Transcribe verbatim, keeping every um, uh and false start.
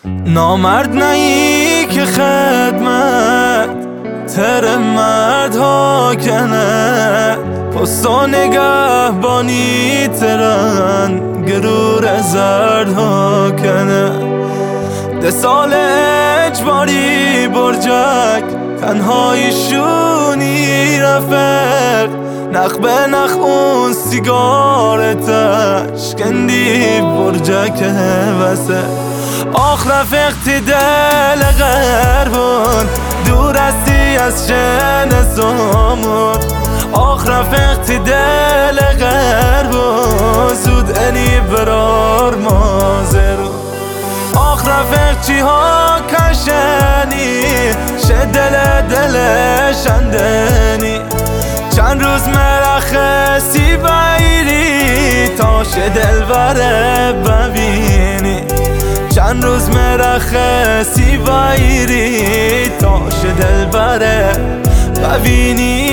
نامرد نئی که خدمت تر مرد ها کنه، پستا نگهبانی ترن گرور زرد ها کنه. ده سال اجباری برجک تنهایی شونی رفق، نخ به نخ اون سیگارتش کندی برجک وسه. آخ رفقتی دل غربون دور هستی از شن زامون، آخ رفقتی دل غربون زود انی برار مازرون. آخ رفق چی ها کشنی شه دل دل شندنی، چند روز مرخصی بایری تا شه دل بره ببینی، چند روز مرخصی بایری تا شه دل بره ببینی.